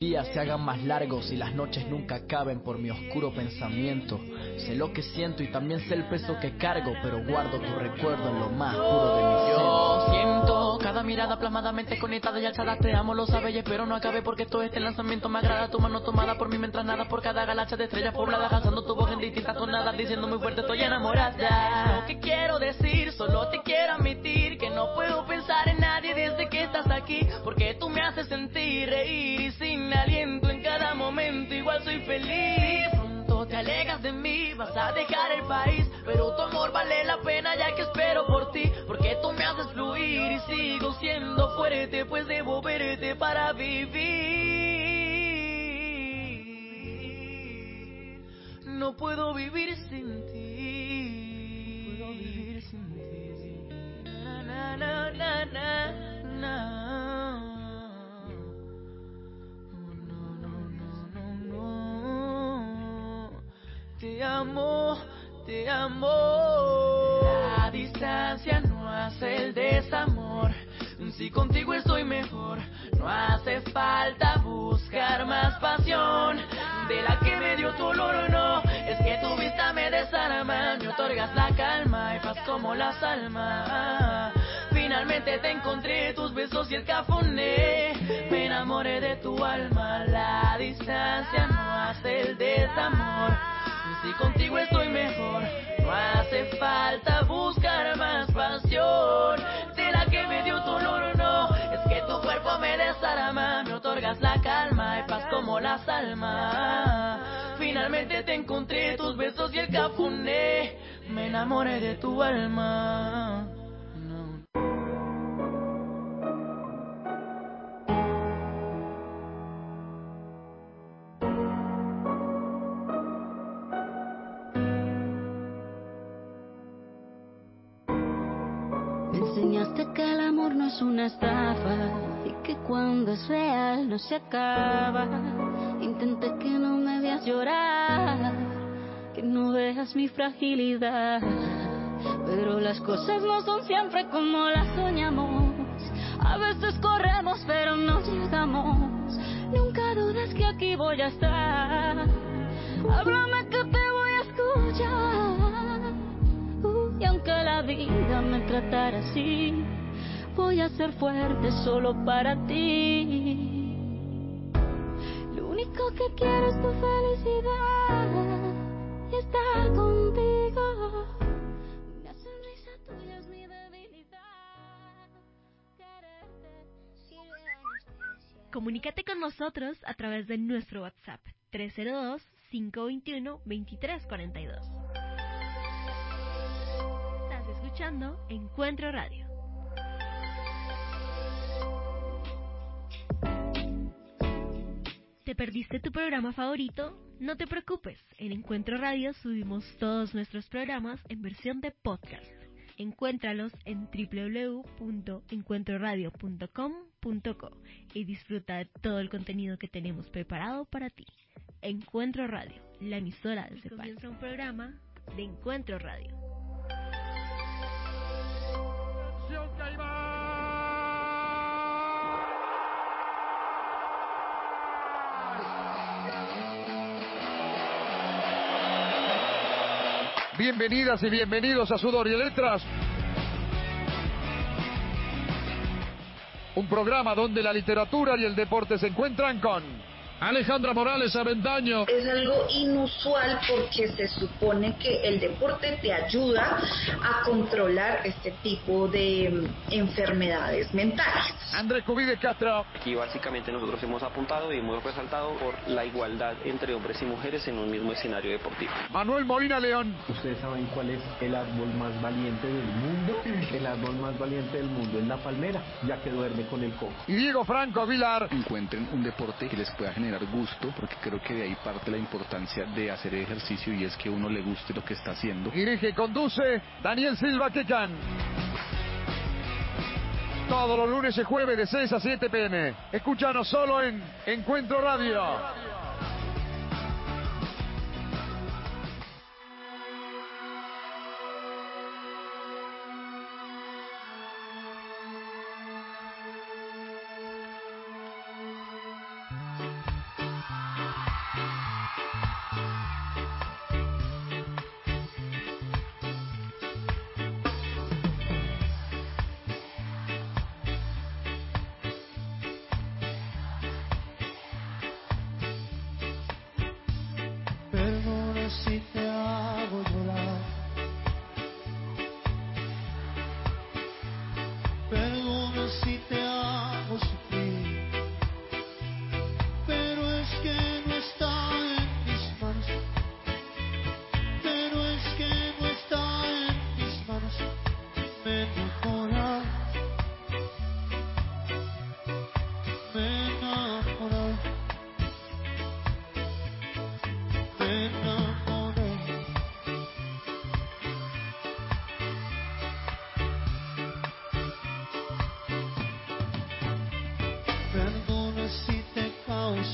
días se hagan más largos y las noches nunca acaben por mi oscuro pensamiento. Sé lo que siento y también sé el peso que cargo, pero guardo tu recuerdo en lo más puro de mi ser. Yo siento cada mirada plasmadamente conectada y alzada. Te amo, lo sabes y espero no acabe, porque todo este lanzamiento me agrada. Tu mano tomada por mí mientras nada por cada galaxia de estrellas pobladas, alzando tu voz en distintas tonadas, diciendo muy fuerte estoy enamorada. Lo que quiero decir, solo te quiero admitir que no puedo pensar en nadie desde que estás aquí, porque tú me haces sentir, reír y sin aliento en cada momento igual soy feliz. Pronto te alejas de mí, vas a dejar el país, pero tu amor vale la pena ya que espero por ti, porque tú me haces fluir y sigo siendo fuerte, pues debo verte para vivir. No puedo vivir sin ti. No puedo vivir sin ti. Na, na, na, na, na, na. Te amo, te amo. La distancia no hace el desamor. Si contigo estoy mejor, no hace falta buscar más pasión de la que me dio tu olor, no. Es que tu vista me desarma, me otorgas la calma y paz como las almas. Finalmente te encontré, tus besos y el cafuné. Me enamoré de tu alma. La distancia no hace el desamor. Si contigo estoy mejor, no hace falta buscar más pasión de la que me dio tu olor, no. Es que tu cuerpo me desarma, me otorgas la calma y paz como las almas. Finalmente te encontré, tus besos y el cafuné. Me enamoré de tu alma. Me enseñaste que el amor no es una estafa y que cuando es real no se acaba. Intenté que no me veas llorar, que no veas mi fragilidad, pero las cosas no son siempre como las soñamos. A veces corremos pero no llegamos. Nunca dudes que aquí voy a estar. Háblame que te voy a escuchar. Y aunque la vida me tratara así, voy a ser fuerte solo para ti. Lo único que quiero es tu felicidad y estar contigo. Una sonrisa tuya es mi debilidad. Quererte sirve de anestesia. Comunícate con nosotros a través de nuestro WhatsApp 302-521-2342. Escuchando Encuentro Radio. ¿Te perdiste tu programa favorito? No te preocupes, en Encuentro Radio subimos todos nuestros programas en versión de podcast. Encuéntralos en www.encuentroradio.com.co y disfruta de todo el contenido que tenemos preparado para ti. Encuentro Radio, la emisora desde Palma. Comienza un programa de Encuentro Radio. Bienvenidas y bienvenidos a Sudor y Letras, un programa donde la literatura y el deporte se encuentran con Alejandra Morales Avendaño. Es algo inusual porque se supone que el deporte te ayuda a controlar este tipo de enfermedades mentales. Andrés Cubide Castro. Aquí básicamente nosotros hemos apuntado y hemos resaltado por la igualdad entre hombres y mujeres en un mismo escenario deportivo. Manuel Molina León. ¿Ustedes saben cuál es el árbol más valiente del mundo? El árbol más valiente del mundo es la palmera, ya que duerme con el coco. Y Diego Franco Vilar. Encuentren un deporte que les pueda generar gusto, porque creo que de ahí parte la importancia de hacer ejercicio, y es que uno le guste lo que está haciendo. Dirige y conduce Daniel Silva Quecan. Todos los lunes y jueves de 6 a 7 p.m. Escúchanos solo en Encuentro Radio.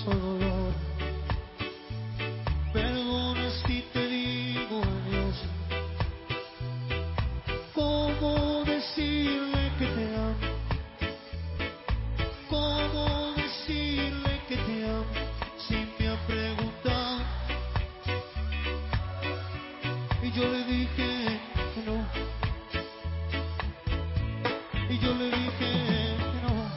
inmenso dolor. Perdona si te digo adiós. ¿Cómo decirle que te amo? ¿Cómo decirle que te amo si me ha preguntado? Y yo le dije que no. Y yo le dije que no.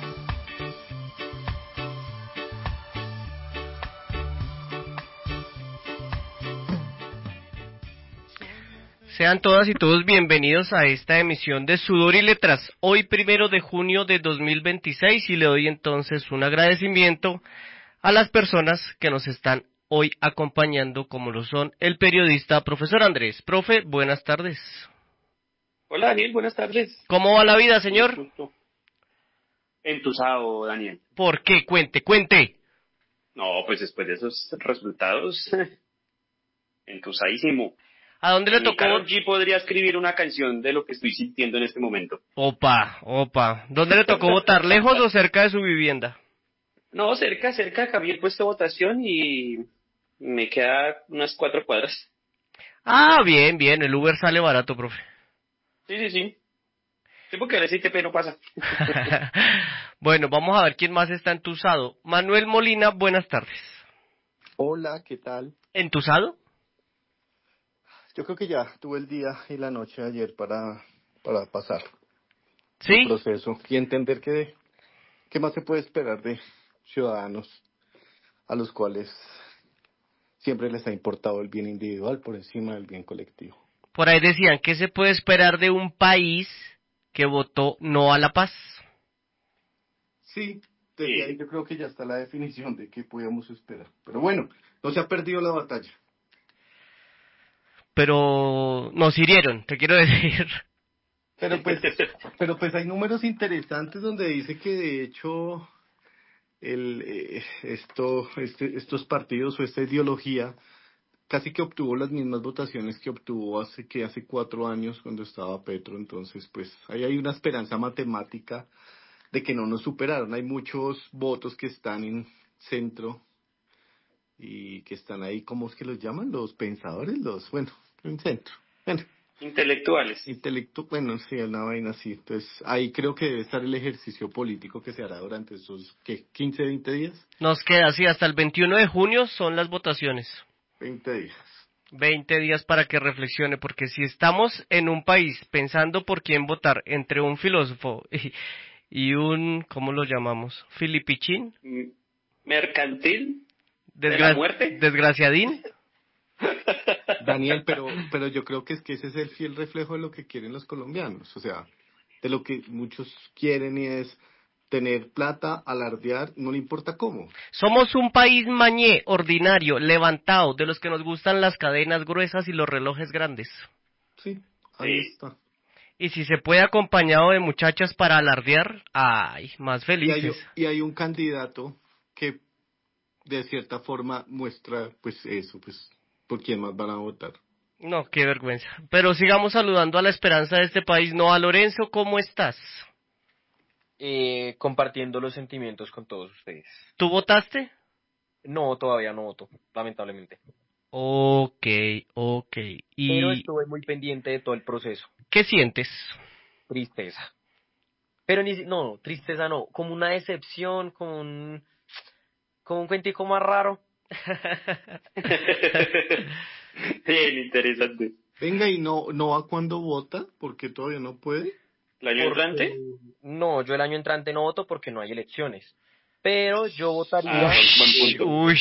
Sean todas y todos bienvenidos a esta emisión de Sudor y Letras, hoy 1 de junio de 2026, y le doy entonces un agradecimiento a las personas que nos están hoy acompañando, como lo son el periodista profesor Andrés. Profe, buenas tardes. Hola Daniel, buenas tardes. ¿Cómo va la vida, señor? Entusado, Daniel. ¿Por qué? Cuente. No, pues después de esos resultados, entusadísimo. ¿A dónde le tocó? Karol G podría escribir una canción de lo que estoy sintiendo en este momento. Opa. ¿Dónde le tocó votar? ¿Lejos o cerca de su vivienda? No, cerca, cambié el puesto de votación y me queda unas 4 cuadras. Ah, bien, el Uber sale barato, profe. Sí. Sí, porque el SITP no pasa. Bueno, vamos a ver quién más está entusado. Manuel Molina, buenas tardes. Hola, ¿qué tal? ¿Entusado? Yo creo que ya tuve el día y la noche de ayer para pasar ¿Sí? el proceso y entender qué más se puede esperar de ciudadanos a los cuales siempre les ha importado el bien individual por encima del bien colectivo. Por ahí decían, ¿qué se puede esperar de un país que votó no a la paz? Sí, desde ahí yo creo que ya está la definición de qué podíamos esperar. Pero bueno, no se ha perdido la batalla. Pero nos hirieron, te quiero decir. Pero pues hay números interesantes donde dice que de hecho estos partidos o esta ideología casi que obtuvo las mismas votaciones que obtuvo hace 4 años cuando estaba Petro. Entonces pues ahí hay una esperanza matemática de que no nos superaron. Hay muchos votos que están en centro y que están ahí, ¿cómo es que los llaman? Los pensadores, en centro. Bueno. Intelectuales. Bueno, sí, una vaina así. Entonces, ahí creo que debe estar el ejercicio político que se hará durante esos, 15, 20 días. Nos queda así, hasta el 21 de junio son las votaciones. 20 días. 20 días para que reflexione, porque si estamos en un país pensando por quién votar entre un filósofo y un, ¿cómo lo llamamos? ¿Filipichín? ¿Mercantil? ¿De la muerte? ¿Desgraciadín? Daniel, pero yo creo que ese es el fiel reflejo de lo que quieren los colombianos, o sea, de lo que muchos quieren, y es tener plata, alardear, no le importa cómo. Somos un país mañé, ordinario, levantado, de los que nos gustan las cadenas gruesas y los relojes grandes. Sí, ahí está. Y si se puede acompañado de muchachas para alardear, ¡ay, más felices! Y hay un candidato que de cierta forma muestra, pues eso, pues por quién más van a votar. No, qué vergüenza. Pero sigamos saludando a la esperanza de este país. Noa Lorenzo, ¿cómo estás? Compartiendo los sentimientos con todos ustedes. ¿Tú votaste? No, todavía no voto, lamentablemente. Ok. Pero estuve muy pendiente de todo el proceso. ¿Qué sientes? Tristeza. Pero tristeza no, como una decepción, como un cuentico más raro. Bien interesante. Venga, ¿y no a cuándo vota? Porque todavía no puede. ¿El año entrante? No, yo el año entrante no voto porque no hay elecciones. Pero yo votaría... Uy.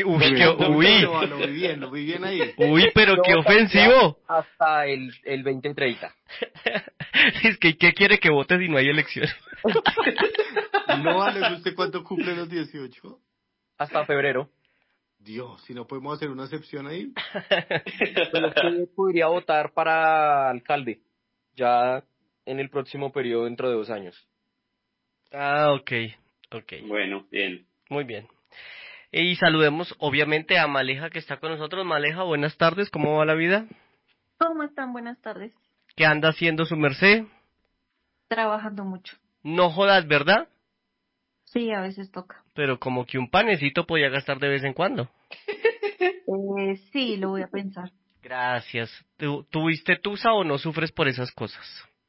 Lo vi bien ahí. Uy, pero qué ofensivo. Hasta el 2030. Es que ¿qué quiere que vote si no hay elecciones? No, ¿le guste cuánto cumple los 18? Hasta febrero. Dios, si no podemos hacer una excepción ahí. Pero usted podría votar para alcalde ya en el próximo periodo dentro de 2 años. Ah, ok. Bueno, bien. Muy bien. Y saludemos obviamente a Maleja, que está con nosotros. Maleja, buenas tardes, ¿cómo va la vida? ¿Cómo están? Buenas tardes. ¿Qué anda haciendo su merced? Trabajando mucho. No jodas, ¿verdad? Sí, a veces toca. Pero como que un panecito podía gastar de vez en cuando. Sí, lo voy a pensar. Gracias. ¿Tuviste tusa o no sufres por esas cosas?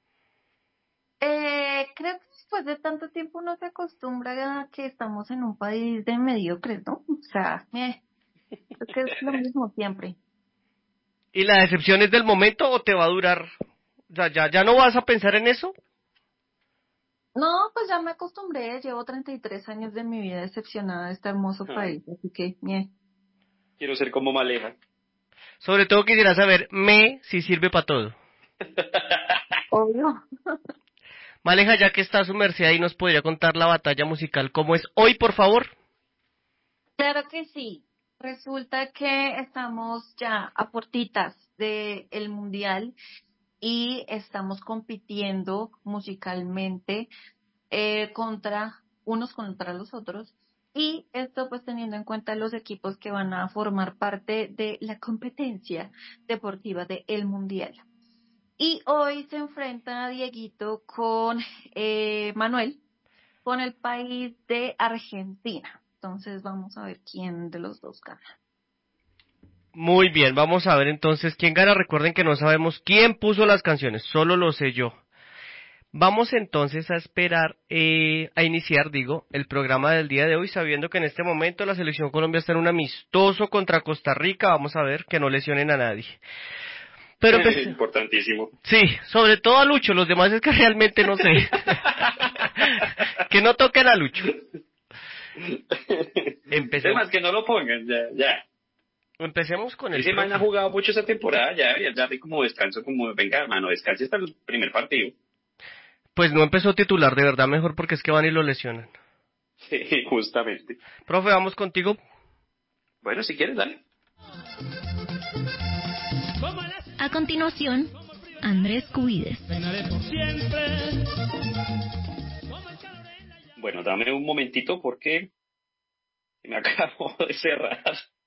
Creo que después de tanto tiempo uno se acostumbra a que estamos en un país de mediocres, ¿no? O sea, creo que es lo mismo siempre. ¿Y la decepción es del momento o te va a durar? O sea, ¿ya no vas a pensar en eso? No, pues ya me acostumbré, llevo 33 años de mi vida decepcionada de este hermoso país, así que, Quiero ser como Maleja. Sobre todo quisiera saber, si sirve para todo. Obvio. Maleja, ya que está a su merced ahí, ¿nos podría contar la batalla musical cómo es hoy, por favor? Claro que sí. Resulta que estamos ya a puertitas del Mundial y estamos compitiendo musicalmente unos contra los otros. Y esto pues teniendo en cuenta los equipos que van a formar parte de la competencia deportiva del Mundial. Y hoy se enfrenta Dieguito con Manuel, con el país de Argentina. Entonces vamos a ver quién de los dos gana. Muy bien, vamos a ver entonces quién gana. Recuerden que no sabemos quién puso las canciones, solo lo sé yo. Vamos entonces a esperar, a iniciar, el programa del día de hoy, sabiendo que en este momento la selección Colombia está en un amistoso contra Costa Rica. Vamos a ver que no lesionen a nadie. Pero Es importantísimo. Sí, sobre todo a Lucho, los demás es que realmente no sé. Que no toquen a Lucho. Empecemos. Además que no lo pongan, ya. Empecemos con el Ese man ha jugado mucho esa temporada, ya debería darle como descanso, venga, hermano, descanse hasta el primer partido. Pues no empezó titular, de verdad mejor porque es que van y lo lesionan. Sí, justamente. Profe, vamos contigo. Bueno, si quieres, dale. A continuación, Andrés Cubides. Bueno, dame un momentito porque me acabo de cerrar.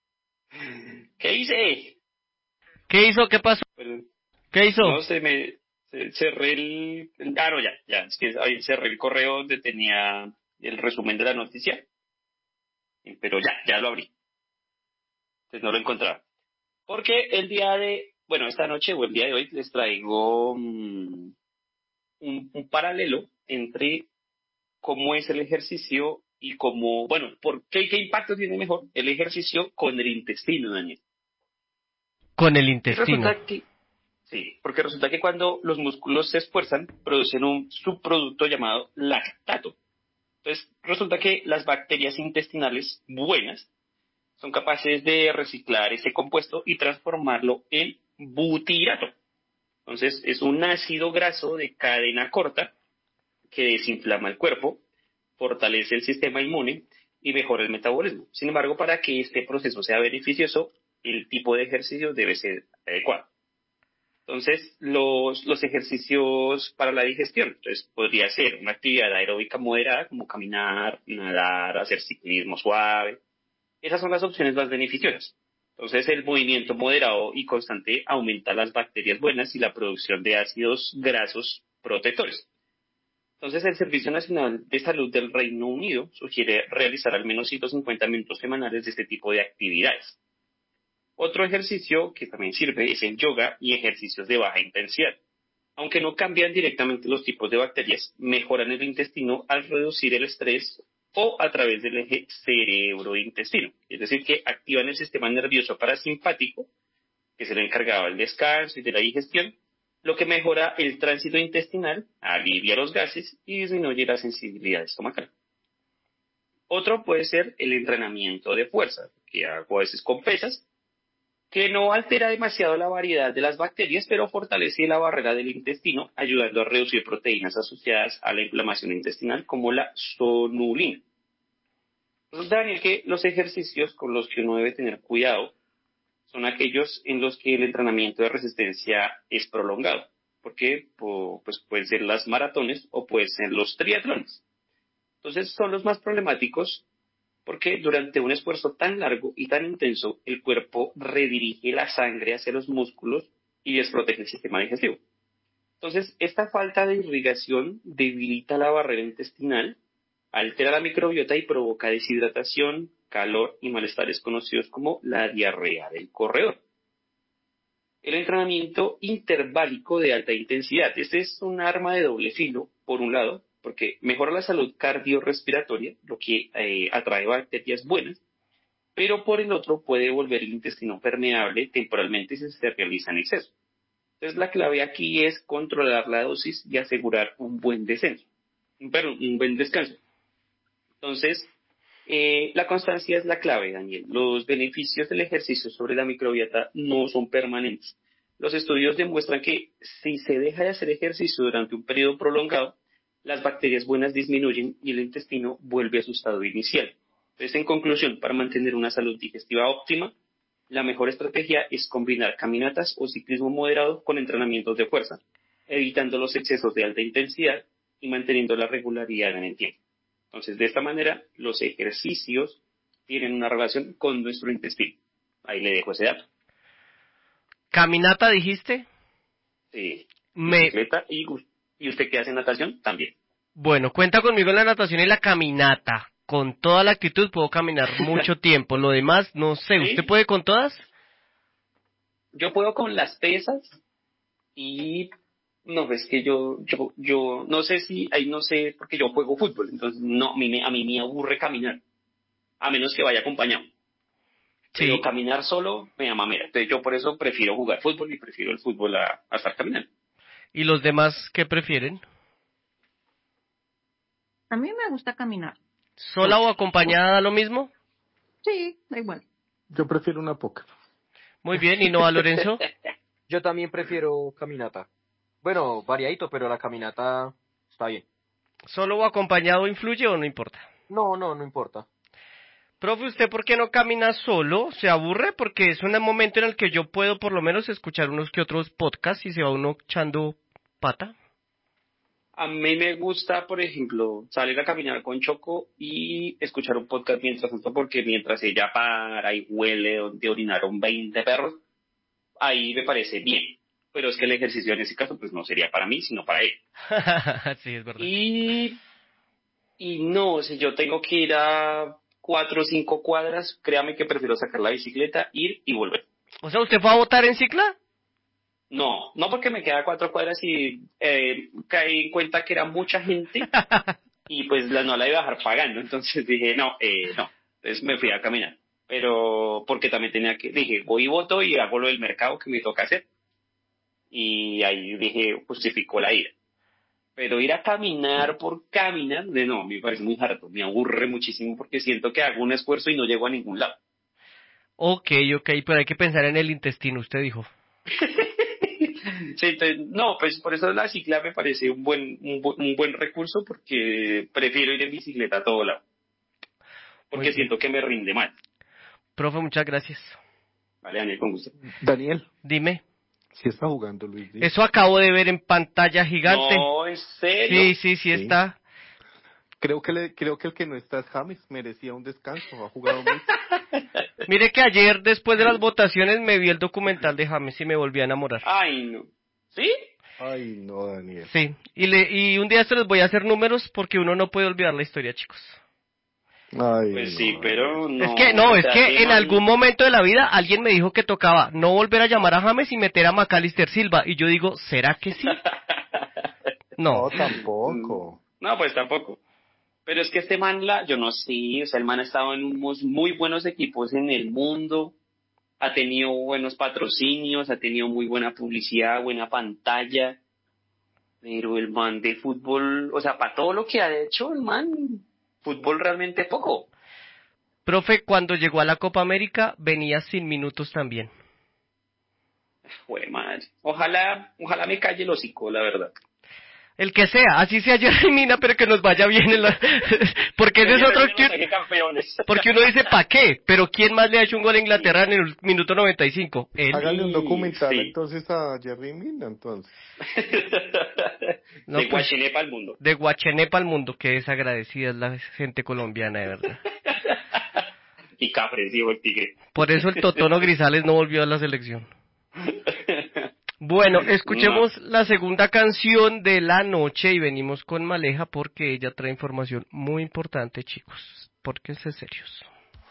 ¿Qué hice? ¿Qué hizo? ¿Qué pasó? ¿Qué hizo? No, cerré no, ya, es que ahí cerré el correo donde tenía el resumen de la noticia, pero ya lo abrí. Entonces no lo encontraba. Porque esta noche o el día de hoy les traigo un paralelo entre cómo es el ejercicio y qué impacto tiene mejor el ejercicio con el intestino, Daniel. Con el intestino. Porque resulta que cuando los músculos se esfuerzan, producen un subproducto llamado lactato. Entonces, resulta que las bacterias intestinales buenas son capaces de reciclar ese compuesto y transformarlo en butirato. Entonces, es un ácido graso de cadena corta que desinflama el cuerpo, fortalece el sistema inmune y mejora el metabolismo. Sin embargo, para que este proceso sea beneficioso, el tipo de ejercicio debe ser adecuado. Entonces, los ejercicios para la digestión, entonces podría ser una actividad aeróbica moderada, como caminar, nadar, hacer ciclismo suave. Esas son las opciones más beneficiosas. Entonces, el movimiento moderado y constante aumenta las bacterias buenas y la producción de ácidos grasos protectores. Entonces, el Servicio Nacional de Salud del Reino Unido sugiere realizar al menos 150 minutos semanales de este tipo de actividades. Otro ejercicio que también sirve es el yoga y ejercicios de baja intensidad. Aunque no cambian directamente los tipos de bacterias, mejoran el intestino al reducir el estrés o a través del eje cerebro-intestino. Es decir, que activan el sistema nervioso parasimpático, que es el encargado del descanso y de la digestión, lo que mejora el tránsito intestinal, alivia los gases y disminuye la sensibilidad estomacal. Otro puede ser el entrenamiento de fuerza, que hago a veces con pesas, que no altera demasiado la variedad de las bacterias, pero fortalece la barrera del intestino, ayudando a reducir proteínas asociadas a la inflamación intestinal, como la sonulina. Entonces, Daniel, que los ejercicios con los que uno debe tener cuidado son aquellos en los que el entrenamiento de resistencia es prolongado, porque pues pueden ser las maratones o pueden ser los triatlones. Entonces, son los más problemáticos porque durante un esfuerzo tan largo y tan intenso, el cuerpo redirige la sangre hacia los músculos y desprotege el sistema digestivo. Entonces, esta falta de irrigación debilita la barrera intestinal Altera la microbiota y provoca deshidratación, calor y malestares conocidos como la diarrea del corredor. El entrenamiento interválico de alta intensidad. Este es un arma de doble filo, por un lado, porque mejora la salud cardiorrespiratoria, lo que atrae bacterias buenas, pero por el otro puede volver el intestino permeable temporalmente si se realiza en exceso. Entonces la clave aquí es controlar la dosis y asegurar un buen descenso, un buen descanso. Entonces, la constancia es la clave, Daniel. Los beneficios del ejercicio sobre la microbiota no son permanentes. Los estudios demuestran que si se deja de hacer ejercicio durante un periodo prolongado, las bacterias buenas disminuyen y el intestino vuelve a su estado inicial. Entonces, en conclusión, para mantener una salud digestiva óptima, la mejor estrategia es combinar caminatas o ciclismo moderado con entrenamientos de fuerza, evitando los excesos de alta intensidad y manteniendo la regularidad en el tiempo. Entonces, de esta manera, los ejercicios tienen una relación con nuestro intestino. Ahí le dejo ese dato. ¿Caminata dijiste? Sí. Bicicleta y usted que hace natación, también. Bueno, cuenta conmigo en la natación y la caminata. Con toda la actitud puedo caminar mucho tiempo. Lo demás, no sé. ¿Usted puede con todas? Yo puedo con las pesas y... No, es que yo no sé si, ahí no sé, porque yo juego fútbol, entonces no, a mí me aburre caminar, a menos que vaya acompañado. Sí. Pero caminar solo me da mamera, entonces yo por eso prefiero jugar fútbol y prefiero el fútbol a estar caminando. ¿Y los demás qué prefieren? A mí me gusta caminar. ¿Sola o acompañada da lo mismo? Sí, da igual. Yo prefiero una poca. Muy bien, ¿y no a Lorenzo? Yo también prefiero caminata. Bueno, variadito, pero la caminata está bien. ¿Solo o acompañado influye o no importa? No importa. Profe, ¿usted por qué no camina solo? ¿Se aburre? Porque es un momento en el que yo puedo por lo menos escuchar unos que otros podcasts y se va uno echando pata. A mí me gusta, por ejemplo, salir a caminar con Choco y escuchar un podcast mientras tanto, porque mientras ella para y huele donde orinaron 20 perros, ahí me parece bien. Pero es que el ejercicio en ese caso pues no sería para mí, sino para él. Sí, es verdad. Y no, si yo tengo que ir a 4 o 5 cuadras, créame que prefiero sacar la bicicleta, ir y volver. O sea, ¿usted fue a botar en cicla? No porque me queda 4 cuadras y caí en cuenta que era mucha gente y pues no la iba a dejar pagando. Entonces dije, no. Entonces me fui a caminar. Pero porque también dije, voy y voto y hago lo del mercado que me toca hacer. Y ahí dije, justificó la ida. Pero ir a caminar por caminar, no, me parece muy harto, me aburre muchísimo porque siento que hago un esfuerzo y no llego a ningún lado. Ok, pero hay que pensar en el intestino, usted dijo. Sí, entonces, no, pues por eso la cicla me parece un buen recurso porque prefiero ir en bicicleta a todo lado. Porque siento que me rinde mal. Profe, muchas gracias. Vale, Daniel, con gusto. Daniel. Dime. ¿Sí está jugando, Luis? Eso acabo de ver en pantalla gigante. No, ¿en serio? Sí está. Creo que el que no está es James, merecía un descanso, ha jugado mucho. Mire que ayer, después de las votaciones, me vi el documental de James y me volví a enamorar. Ay, no. ¿Sí? Ay, no, Daniel. Sí, y un día se les voy a hacer números porque uno no puede olvidar la historia, chicos. Ay, pues sí, pero no. Es que en algún momento de la vida alguien me dijo que tocaba no volver a llamar a James y meter a Macalister Silva. Y yo digo, ¿será que sí? No, tampoco. No, pues tampoco. Pero es que este man, yo no sé, o sea, el man ha estado en unos muy buenos equipos en el mundo, ha tenido buenos patrocinios, ha tenido muy buena publicidad, buena pantalla, pero el man de fútbol, o sea, para todo lo que ha hecho el man, fútbol realmente poco. Profe, cuando llegó a la Copa América, venía sin minutos también. Joder, madre. Ojalá me calle el hocico, la verdad. El que sea, así sea Jerry Mina, pero que nos vaya bien porque ese es otro porque uno dice ¿pa' qué? Pero ¿quién más le ha hecho un gol a Inglaterra en el minuto 95? Él. Hágale un documental entonces a Jerry Mina, entonces. De Guachenepa al mundo. De Guachenepa al mundo, que desagradecida es la gente colombiana, de verdad. Y Cafres, dijo el tigre. Por eso el Totono Grisales no volvió a la selección. Bueno, escuchemos la segunda canción de la noche y venimos con Maleja porque ella trae información muy importante, chicos. Pórquense serios.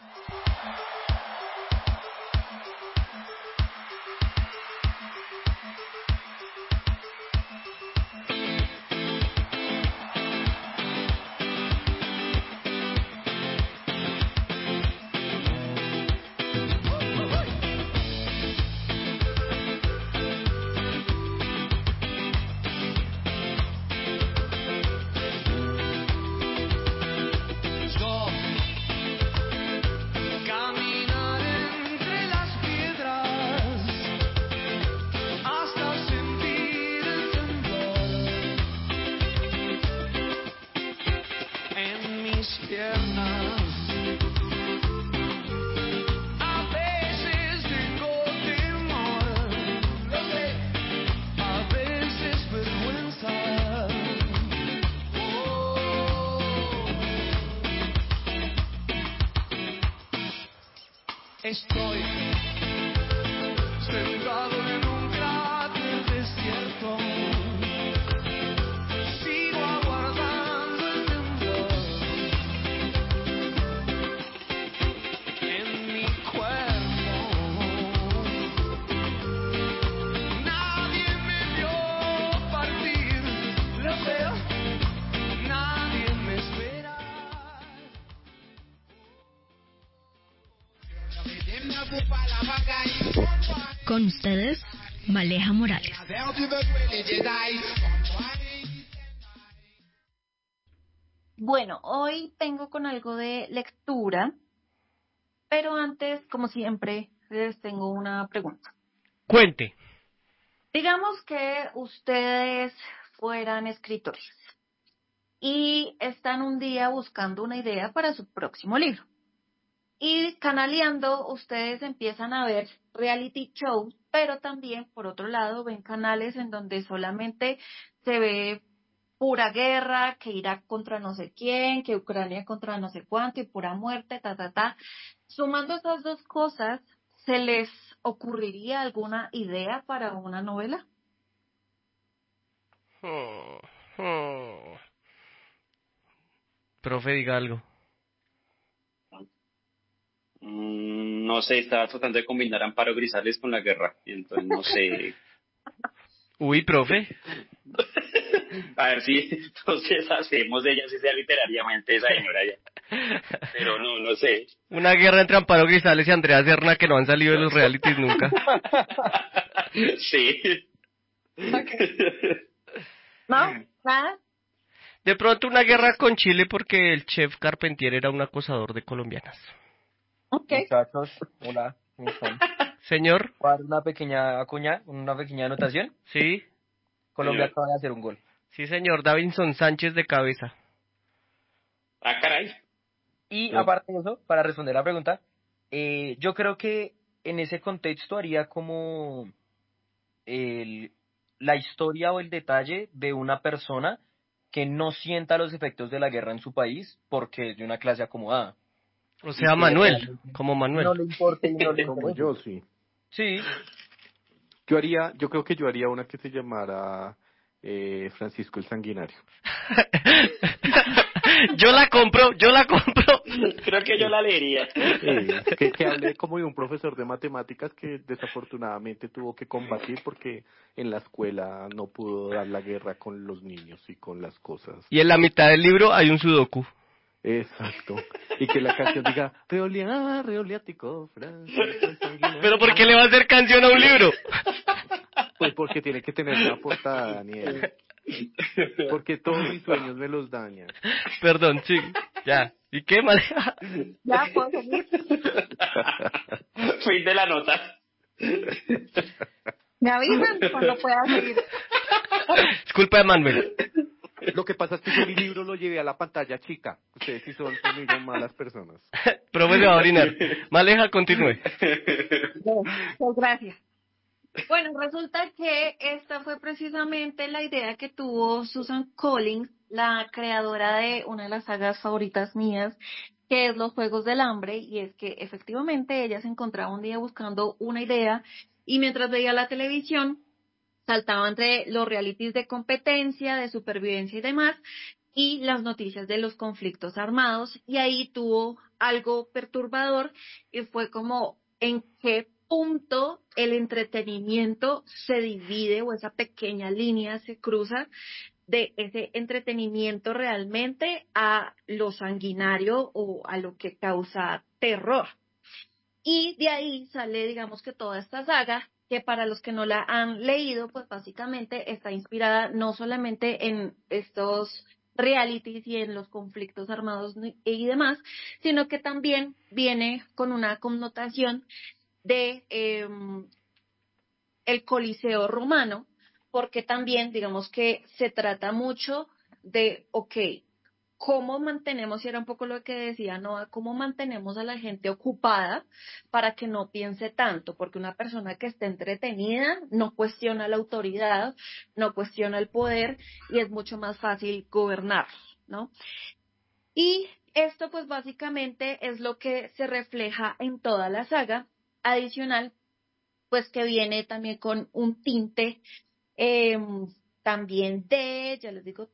Estoy sentado en un cráter desierto. Sigo aguardando el temblor en mi cuerpo. Nadie me vio partir, lo sé, nadie me espera. Con ustedes, Maleja Morales. Bueno, hoy vengo con algo de lectura, pero antes, como siempre, les tengo una pregunta. Cuente. Digamos que ustedes fueran escritores y están un día buscando una idea para su próximo libro. Y canaleando, ustedes empiezan a ver reality shows, pero también, por otro lado, ven canales en donde solamente se ve pura guerra, que Irak contra no sé quién, que Ucrania contra no sé cuánto, y pura muerte, ta. Sumando esas dos cosas, ¿se les ocurriría alguna idea para una novela? Profe, diga algo. No sé, estaba tratando de combinar Amparo Grisales con la guerra, y entonces no sé. Uy, profe. A ver si entonces hacemos de ella, si sea literariamente esa señora ya. Pero no sé. Una guerra entre Amparo Grisales y Andrea Serna que no han salido de los realities nunca. Sí. ¿No? ¿Nada? De pronto una guerra con Chile porque el chef Carpentier era un acosador de colombianas. Okay. Muchachos, hola, ¿cómo están? Señor. Voy a dar una pequeña cuña, una pequeña anotación. Sí. Colombia Señor. acaba de hacer un gol. Sí, señor. Davinson Sánchez de cabeza. Ah, caray. Y No. aparte de eso, para responder la pregunta, yo creo que en ese contexto haría como la historia o el detalle de una persona que no sienta los efectos de la guerra en su país porque es de una clase acomodada. O sea, Manuel, como Manuel. No le importa y no le Como interesa. yo, sí. Sí. Yo creo que yo haría una que se llamara Francisco el Sanguinario. Yo la compro. Creo que yo la leería. Que hable como de un profesor de matemáticas que desafortunadamente tuvo que combatir porque en la escuela no pudo dar la guerra con los niños y con las cosas. Y en la mitad del libro hay un sudoku. Exacto. Y que la canción diga, reoliático, Francisco el Sanguinario. ¿Pero por qué le va a hacer canción a un libro? Pues porque tiene que tener una portada, Daniel. Porque todos mis sueños me los dañan. Perdón, sí, ya. ¿Y qué, Maleja? Ya, puedo seguir. Fin de la nota. Me avisan cuando pueda seguir. Es culpa de Manuel. Lo que pasa es que yo mi libro lo llevé a la pantalla chica. Ustedes sí son conmigo malas personas. Profe se va a orinar. Maleja, continúe. Muchas gracias. Bueno, resulta que esta fue precisamente la idea que tuvo Susan Collins, la creadora de una de las sagas favoritas mías, que es Los Juegos del Hambre, y es que efectivamente ella se encontraba un día buscando una idea y mientras veía la televisión saltaba entre los realities de competencia, de supervivencia y demás, y las noticias de los conflictos armados, y ahí tuvo algo perturbador, y fue como en qué punto el entretenimiento se divide o esa pequeña línea se cruza de ese entretenimiento realmente a lo sanguinario o a lo que causa terror. Y de ahí sale, digamos que toda esta saga, que para los que no la han leído, pues básicamente está inspirada no solamente en estos realities y en los conflictos armados y demás, sino que también viene con una connotación de el Coliseo romano, porque también digamos que se trata mucho de, cómo mantenemos, y era un poco lo que decía Noah, cómo mantenemos a la gente ocupada para que no piense tanto, porque una persona que esté entretenida no cuestiona la autoridad, no cuestiona el poder, y es mucho más fácil gobernarlos, ¿no? Y esto pues básicamente es lo que se refleja en toda la saga, adicional pues que viene también con un tinte también de, ya les digo,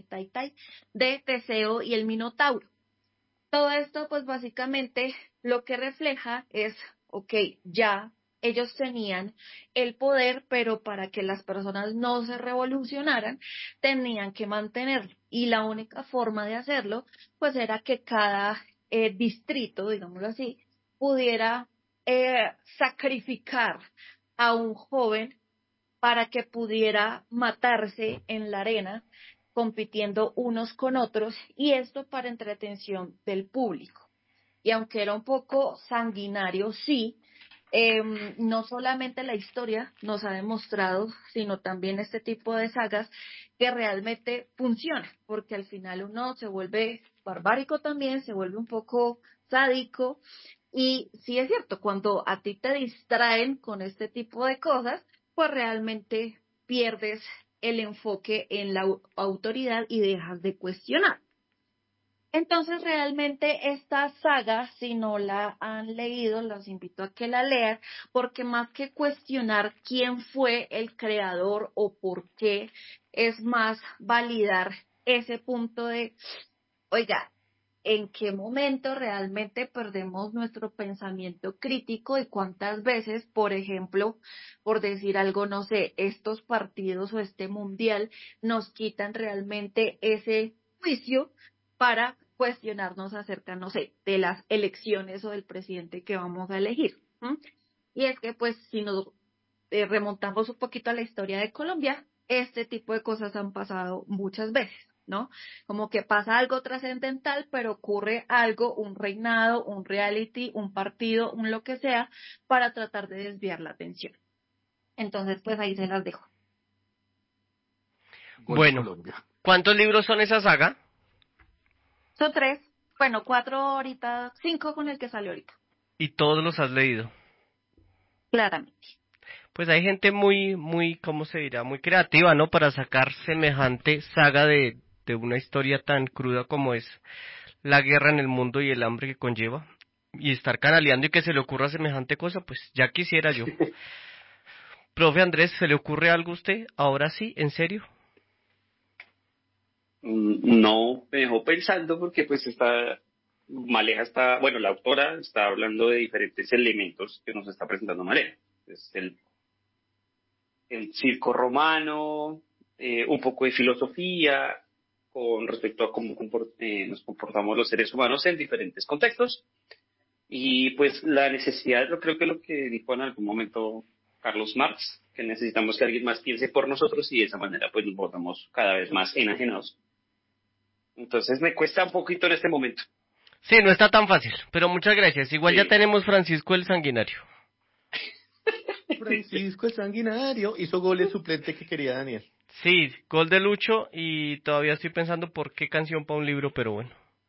de Teseo y el Minotauro. Todo esto, pues básicamente lo que refleja es, ya ellos tenían el poder, pero para que las personas no se revolucionaran, tenían que mantenerlo. Y la única forma de hacerlo, pues era que cada distrito, digámoslo así, pudiera sacrificar a un joven para que pudiera matarse en la arena, compitiendo unos con otros, y esto para entretención del público. Y aunque era un poco sanguinario, sí, no solamente la historia nos ha demostrado, sino también este tipo de sagas que realmente funcionan, porque al final uno se vuelve barbárico también, se vuelve un poco sádico, y sí es cierto, cuando a ti te distraen con este tipo de cosas, pues realmente pierdes el enfoque en la autoridad y dejas de cuestionar. Entonces, realmente esta saga, si no la han leído, los invito a que la lean, porque más que cuestionar quién fue el creador o por qué, es más validar ese punto de, oiga, ¿en qué momento realmente perdemos nuestro pensamiento crítico y cuántas veces, por ejemplo, por decir algo, no sé, estos partidos o este mundial nos quitan realmente ese juicio para cuestionarnos acerca, no sé, de las elecciones o del presidente que vamos a elegir? Y es que, pues, si nos remontamos un poquito a la historia de Colombia, este tipo de cosas han pasado muchas veces, ¿no? Como que pasa algo trascendental, pero ocurre algo, un reinado, un reality, un partido, un lo que sea, para tratar de desviar la atención. Entonces, pues ahí se las dejo. Bueno, ¿cuántos libros son esa saga? Son 3, 4 ahorita, 5 con el que salió ahorita. ¿Y todos los has leído? Claramente. Pues hay gente muy, ¿cómo se dirá? Muy creativa, ¿no? Para sacar semejante saga de una historia tan cruda como es la guerra en el mundo y el hambre que conlleva. Y estar canaleando y que se le ocurra semejante cosa, pues ya quisiera yo. Profe Andrés, ¿se le ocurre algo a usted? Ahora sí, ¿en serio? No, me dejó pensando porque pues la autora está hablando de diferentes elementos que nos está presentando Maleja. Es el circo romano, un poco de filosofía con respecto a cómo nos comportamos los seres humanos en diferentes contextos. Y pues la necesidad, yo creo que lo que dijo en algún momento Carlos Marx, que necesitamos que alguien más piense por nosotros y de esa manera pues nos volvamos cada vez más enajenados. Entonces me cuesta un poquito en este momento. Sí, no está tan fácil, pero muchas gracias. Igual sí. Ya tenemos Francisco el Sanguinario. Francisco el Sanguinario hizo goles suplente que quería Daniel. Sí, gol de Lucho y todavía estoy pensando por qué canción para un libro, pero bueno.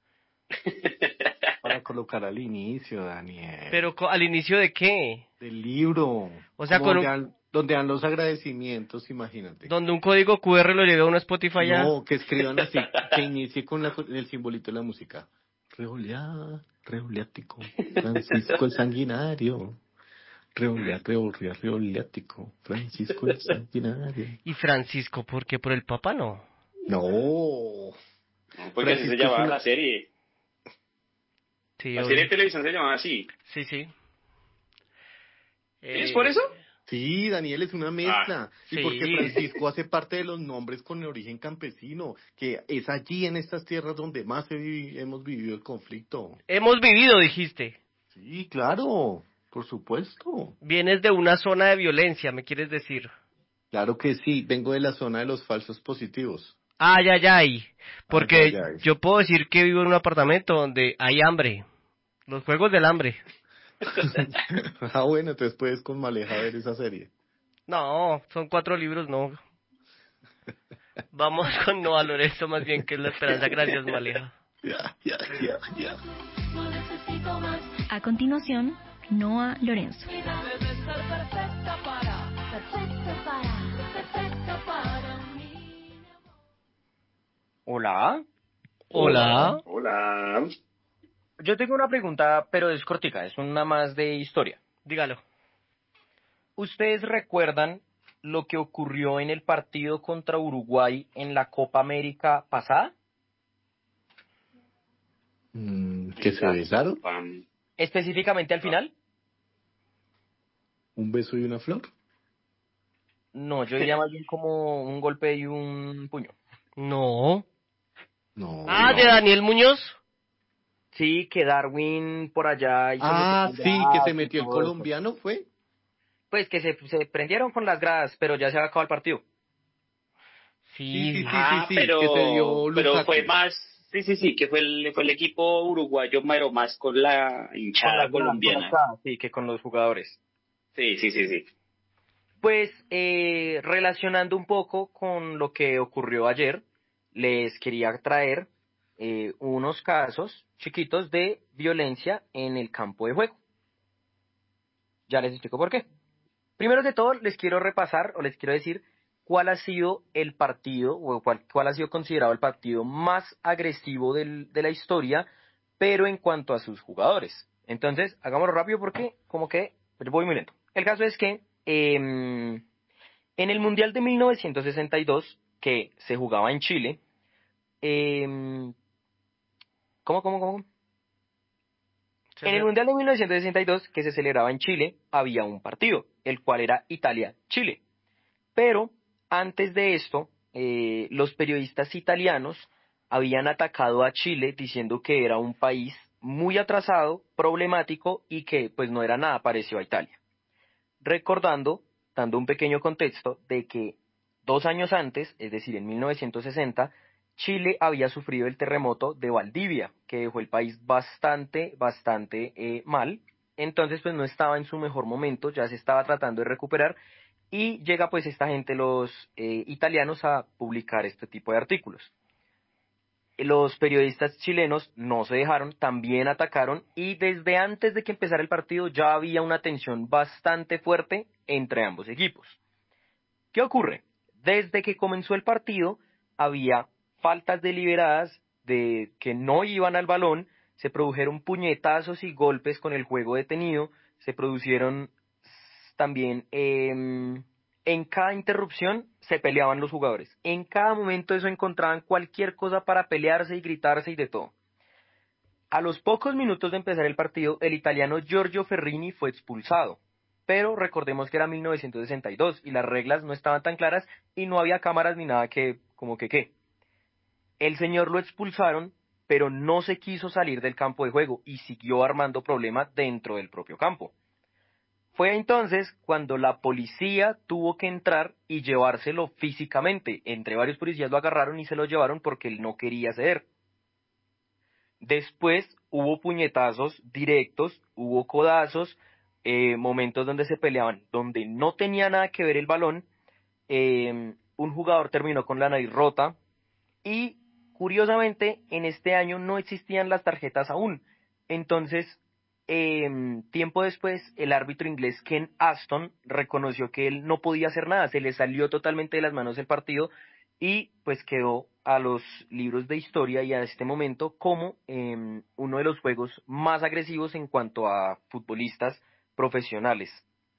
Para colocar al inicio, Daniel. ¿Pero al inicio de qué? Del libro. O sea, donde dan los agradecimientos, imagínate. Donde un código QR lo lleve a una Spotify ya. No, que escriban así, que inicie con el simbolito de la música. Reoliático, Francisco el Sanguinario. Reoliático. Francisco el Sanguinario. ¿Y Francisco por qué? ¿Por el Papa no? No. Porque así se llamaba la serie. Sí, La serie de televisión se llamaba así. Sí, sí. ¿Es por eso? Sí, Daniel, es una mezcla. Y sí. porque Francisco hace parte de los nombres con origen campesino, que es allí en estas tierras donde más hemos vivido el conflicto. Hemos vivido, dijiste. Sí, claro, por supuesto. Vienes de una zona de violencia, ¿me quieres decir? Claro que sí, vengo de la zona de los falsos positivos. Ay, ay, ay. Porque Ay, ay, ay. yo puedo decir que vivo en un apartamento donde hay hambre. Los juegos del hambre. Ah, bueno, entonces puedes con Maleja ver esa serie. No, son 4 libros, no. Vamos con Noa Lorenzo, más bien, que es la esperanza. Gracias, Maleja. Ya. A continuación, Noa Lorenzo. Hola. Hola. Hola. Yo tengo una pregunta, pero es cortica, es una más de historia. Dígalo. ¿Ustedes recuerdan lo que ocurrió en el partido contra Uruguay en la Copa América pasada? ¿Que se besaron? Específicamente al final. ¿Un beso y una flor? No, yo diría más bien como un golpe y un puño. No. No. ¿De Daniel Muñoz? Sí, que Darwin por allá hizo sí, que se metió el colombiano, ¿fue? Pues que se prendieron con las gradas, pero ya se había acabado el partido. Sí. Pero, que se dio pero fue más, que fue el equipo uruguayo, pero más con la hinchada colombiana. Sí, que con los jugadores. Sí. Pues relacionando un poco con lo que ocurrió ayer, les quería traer unos casos chiquitos de violencia en el campo de juego. Ya les explico por qué. Primero de todo, les quiero repasar o les quiero decir cuál ha sido el partido o cuál ha sido considerado el partido más agresivo de la historia, pero en cuanto a sus jugadores. Entonces, hagámoslo rápido porque como que voy muy lento. El caso es que en el Mundial de 1962, que se jugaba en Chile, ¿Cómo? En el Mundial de 1962, que se celebraba en Chile, había un partido, el cual era Italia-Chile. Pero antes de esto, los periodistas italianos habían atacado a Chile diciendo que era un país muy atrasado, problemático y que pues no era nada parecido a Italia. Recordando, dando un pequeño contexto, de que 2 años antes, es decir, en 1960, Chile había sufrido el terremoto de Valdivia, que dejó el país bastante mal. Entonces, pues no estaba en su mejor momento, ya se estaba tratando de recuperar, y llega pues esta gente, los italianos, a publicar este tipo de artículos. Los periodistas chilenos no se dejaron, también atacaron, y desde antes de que empezara el partido ya había una tensión bastante fuerte entre ambos equipos. ¿Qué ocurre? Desde que comenzó el partido había faltas deliberadas de que no iban al balón, se produjeron puñetazos y golpes con el juego detenido, se produjeron también en cada interrupción se peleaban los jugadores. En cada momento eso encontraban cualquier cosa para pelearse y gritarse y de todo. A los pocos minutos de empezar el partido, el italiano Giorgio Ferrini fue expulsado. Pero recordemos que era 1962 y las reglas no estaban tan claras y no había cámaras ni nada que, ¿qué? El señor lo expulsaron, pero no se quiso salir del campo de juego y siguió armando problemas dentro del propio campo. Fue entonces cuando la policía tuvo que entrar y llevárselo físicamente. Entre varios policías lo agarraron y se lo llevaron porque él no quería ceder. Después hubo puñetazos directos, hubo codazos, momentos donde se peleaban, donde no tenía nada que ver el balón. Un jugador terminó con la nariz rota y, curiosamente, en este año no existían las tarjetas aún. Entonces, tiempo después, el árbitro inglés Ken Aston reconoció que él no podía hacer nada, se le salió totalmente de las manos el partido y pues quedó a los libros de historia y a este momento como uno de los juegos más agresivos en cuanto a futbolistas profesionales.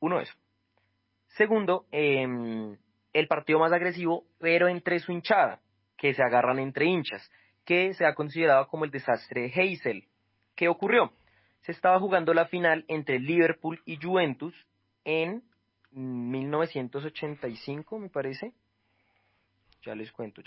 Uno, eso. Segundo, el partido más agresivo, pero entre su hinchada, que se agarran entre hinchas, que se ha considerado como el desastre Heysel. ¿Qué ocurrió? Se estaba jugando la final entre Liverpool y Juventus en 1985, me parece. Ya les cuento.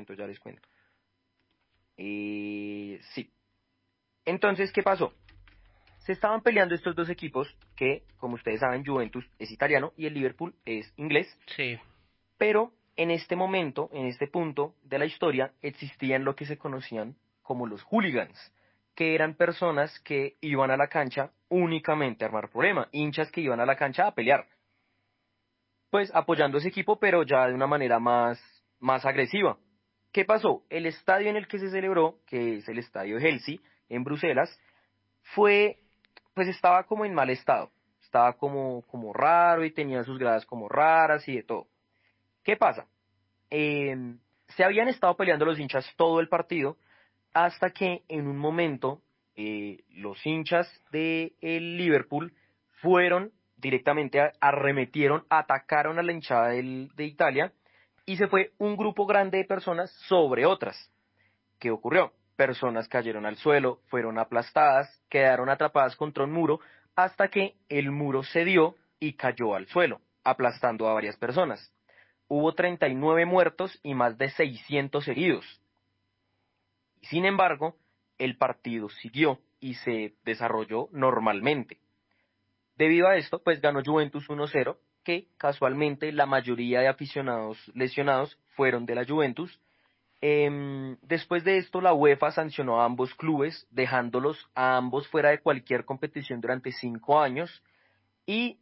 Sí. Entonces, ¿qué pasó? Se estaban peleando estos dos equipos que, como ustedes saben, Juventus es italiano y el Liverpool es inglés. Sí. Pero en este momento, en este punto de la historia, existían lo que se conocían como los hooligans, que eran personas que iban a la cancha únicamente a armar problema, hinchas que iban a la cancha a pelear, pues apoyando a ese equipo, pero ya de una manera más agresiva. ¿Qué pasó? El estadio en el que se celebró, que es el estadio Chelsea, en Bruselas, pues estaba como en mal estado, estaba como raro y tenía sus gradas como raras y de todo. ¿Qué pasa? Se habían estado peleando los hinchas todo el partido, hasta que en un momento los hinchas del Liverpool fueron directamente, arremetieron, atacaron a la hinchada de Italia, y se fue un grupo grande de personas sobre otras. ¿Qué ocurrió? Personas cayeron al suelo, fueron aplastadas, quedaron atrapadas contra un muro, hasta que el muro cedió y cayó al suelo, aplastando a varias personas. Hubo 39 muertos y más de 600 heridos. Sin embargo, el partido siguió y se desarrolló normalmente. Debido a esto, pues ganó Juventus 1-0, que casualmente la mayoría de aficionados lesionados fueron de la Juventus. Después de esto, la UEFA sancionó a ambos clubes, dejándolos a ambos fuera de cualquier competición durante 5 años. Y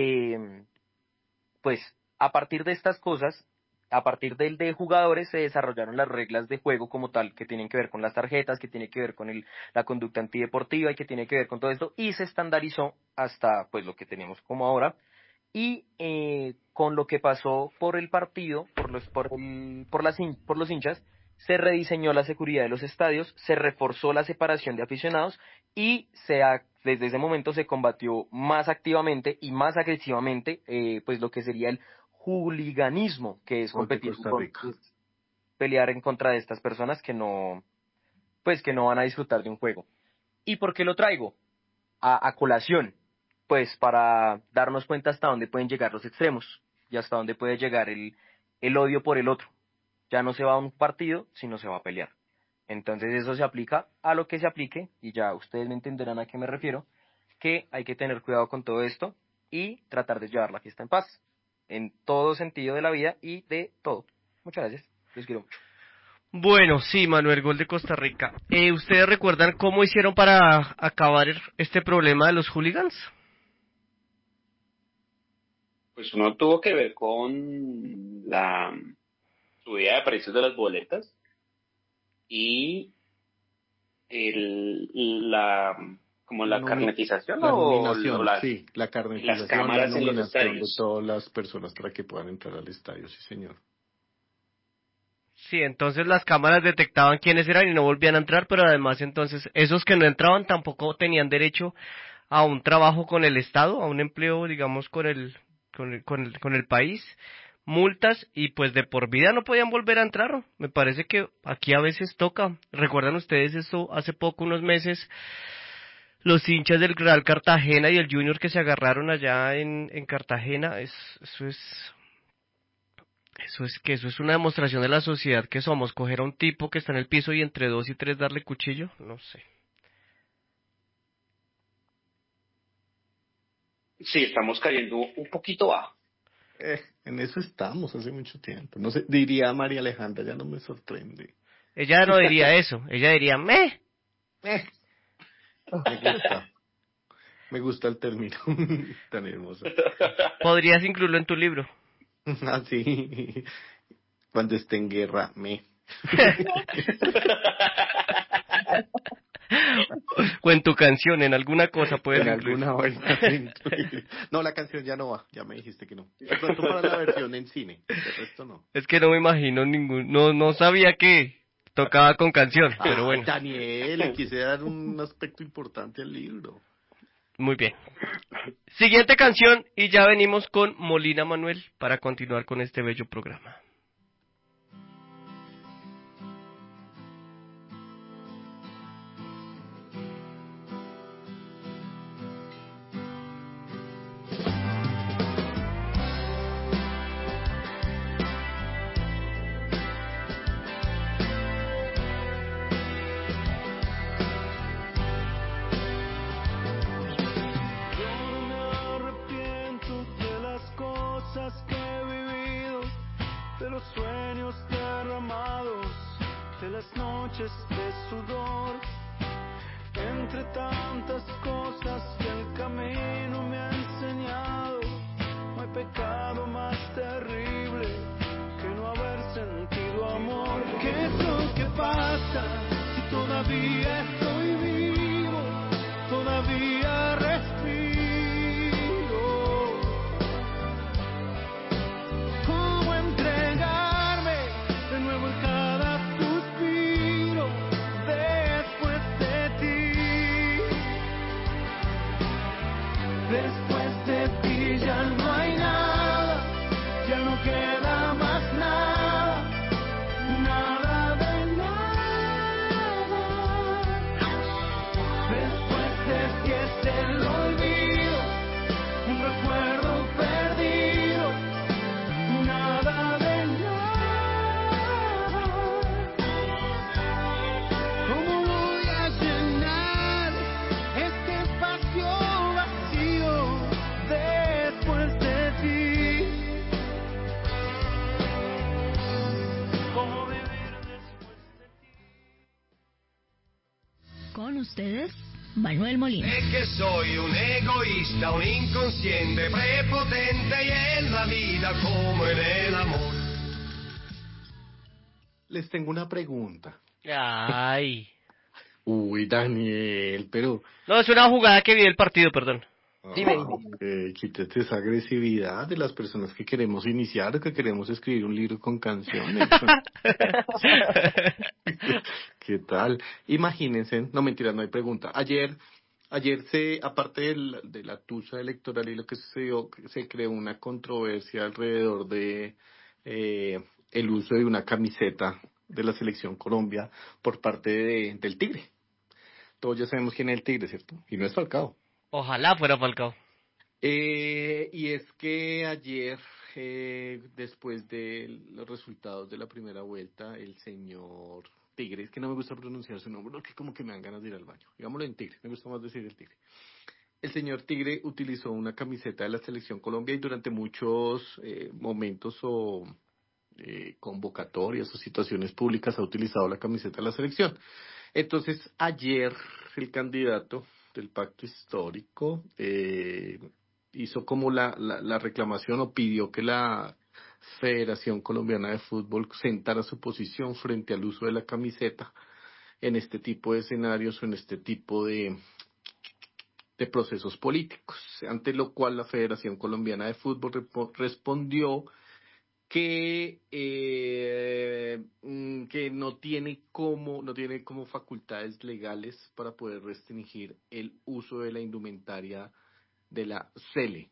pues a partir de estas cosas, a partir del de jugadores, se desarrollaron las reglas de juego como tal, que tienen que ver con las tarjetas, que tiene que ver con la conducta antideportiva y que tiene que ver con todo esto, y se estandarizó hasta pues lo que tenemos como ahora. Y con lo que pasó por el partido, por los hinchas, se rediseñó la seguridad de los estadios, se reforzó la separación de aficionados y desde ese momento se combatió más activamente y más agresivamente pues lo que sería el hooliganismo, que es competir pelear en contra de estas personas que no van a disfrutar de un juego. ¿Y por qué lo traigo a colación? Pues para darnos cuenta hasta dónde pueden llegar los extremos y hasta dónde puede llegar el odio por el otro. Ya no se va a un partido, sino se va a pelear. Entonces eso se aplica a lo que se aplique, y ya ustedes me entenderán a qué me refiero, que hay que tener cuidado con todo esto y tratar de llevar la fiesta en paz, en todo sentido de la vida y de todo. Muchas gracias, les quiero mucho. Bueno, sí, Manuel, gol de Costa Rica. ¿Ustedes recuerdan cómo hicieron para acabar este problema de los hooligans? Pues uno tuvo que ver con la subida de precios de las boletas y la carnetización la nominación, las la carnetización, las cámaras la nominación en los estadios de todas las personas para que puedan entrar al estadio, sí señor. Sí, entonces las cámaras detectaban quiénes eran y no volvían a entrar, pero además entonces esos que no entraban tampoco tenían derecho a un trabajo con el Estado, a un empleo, digamos, con el país, multas, y pues de por vida no podían volver a entrar. Me parece que aquí a veces toca. ¿Recuerdan ustedes eso? Hace poco, unos meses, los hinchas del Real Cartagena y el Junior que se agarraron allá en Cartagena. Eso es una demostración de la sociedad que somos, coger a un tipo que está en el piso y entre 2 y 3 darle cuchillo, no sé. Sí, estamos cayendo un poquito bajo. En eso estamos hace mucho tiempo. No sé, diría María Alejandra, ya no me sorprende. Ella no diría eso, ella diría meh. Me gusta el término tan hermoso. Podrías incluirlo en tu libro. Ah, sí. Cuando esté en guerra, O en tu canción, en alguna cosa puedes incluir. Alguna vaina. No, la canción ya no va, ya me dijiste que no. De pronto para la versión en cine, de resto no. Es que no me imagino no sabía que tocaba con canción, pero bueno. Daniel, le quise dar un aspecto importante al libro. Muy bien. Siguiente canción y ya venimos con Molina Manuel para continuar con este bello programa. Que he vivido, de los sueños derramados, de las noches de sudor, entre tantas cosas que el camino me ha enseñado. No hay pecado más terrible que no haber sentido amor. ¿Qué es lo que pasa si todavía estoy vivo? Todavía respiro. Después de ti ya no hay nada, ya no queda más nada, nada de nada. Después de ti es el olvido, un recuerdo perdido, nada de nada. ¿Cómo voy a llenar este espacio vacío después de ti? ¿Cómo vivir después de ti? Con ustedes, Manuel Molina. Sé que soy un egoísta, un inconsciente, prepotente y en la vida como en el amor. Les tengo una pregunta. Ay. Uy, Daniel, pero... No, es una jugada que vi del partido, perdón. Dime. Quítate esa agresividad de las personas que queremos iniciar, que queremos escribir un libro con canciones. ¿Qué tal? Imagínense, no mentiras, no hay pregunta. Ayer aparte de la tusa electoral y lo que sucedió, se creó una controversia alrededor de el uso de una camiseta de la Selección Colombia por parte del Tigre. Todos ya sabemos quién es el Tigre, ¿cierto? Y no es Falcao. Ojalá fuera Falcao. Y es que ayer, después de los resultados de la primera vuelta, el señor Tigre, es que no me gusta pronunciar su nombre, porque como que me dan ganas de ir al baño. Digámoslo en Tigre, me gusta más decir el Tigre. El señor Tigre utilizó una camiseta de la Selección Colombia y durante muchos momentos o convocatorias o situaciones públicas ha utilizado la camiseta de la selección. Entonces, ayer el candidato del pacto histórico hizo como la reclamación o pidió que la Federación Colombiana de Fútbol sentara su posición frente al uso de la camiseta en este tipo de escenarios o en este tipo de procesos políticos, ante lo cual la Federación Colombiana de Fútbol respondió que no tiene como facultades legales para poder restringir el uso de la indumentaria de la Sele.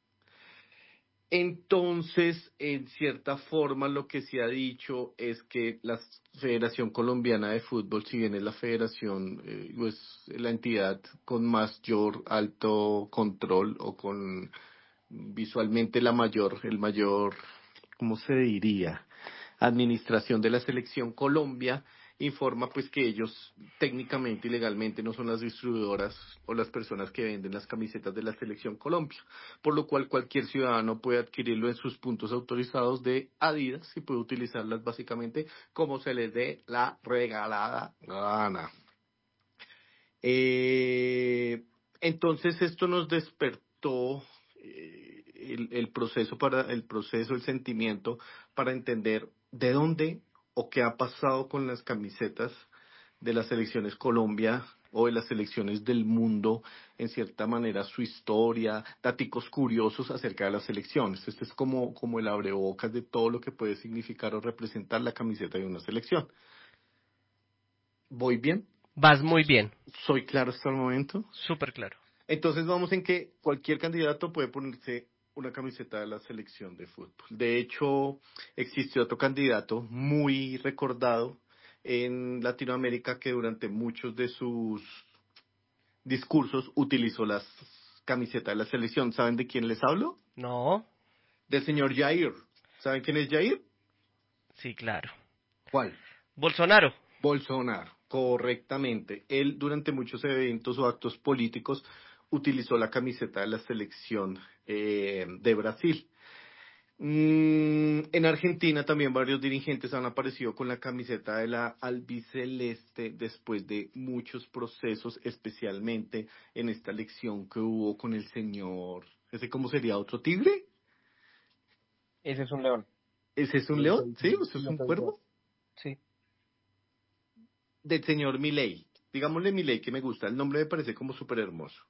Entonces, en cierta forma, lo que se ha dicho es que la Federación Colombiana de Fútbol, si bien es la federación, pues la entidad con mayor alto control o con visualmente el mayor, ¿cómo se diría? Administración de la Selección Colombia, informa pues que ellos técnicamente y legalmente no son las distribuidoras o las personas que venden las camisetas de la Selección Colombia, por lo cual cualquier ciudadano puede adquirirlo en sus puntos autorizados de Adidas y puede utilizarlas básicamente como se les dé la regalada gana. Entonces esto nos despertó el proceso, el sentimiento para entender de dónde o qué ha pasado con las camisetas de las selecciones Colombia o de las selecciones del mundo, en cierta manera su historia, daticos curiosos acerca de las selecciones. Este es como el abrebocas de todo lo que puede significar o representar la camiseta de una selección. ¿Voy bien? Vas muy bien. ¿Soy claro hasta el momento? Súper claro. Entonces vamos en que cualquier candidato puede ponerse una camiseta de la selección de fútbol. De hecho, existe otro candidato muy recordado en Latinoamérica que durante muchos de sus discursos utilizó las camisetas de la selección. ¿Saben de quién les hablo? No. Del señor Jair. ¿Saben quién es Jair? Sí, claro. ¿Cuál? Bolsonaro. Bolsonaro, correctamente. Él durante muchos eventos o actos políticos utilizó la camiseta de la selección de Brasil. En Argentina también varios dirigentes han aparecido con la camiseta de la albiceleste después de muchos procesos, especialmente en esta elección que hubo con el señor, ¿ese cómo sería? ¿Otro tigre? Ese es un león. ¿Ese es un león? ¿Sí? ¿Eso es un cuervo? Sí. Del señor Milei. Digámosle Milei, que me gusta. El nombre me parece como súper hermoso.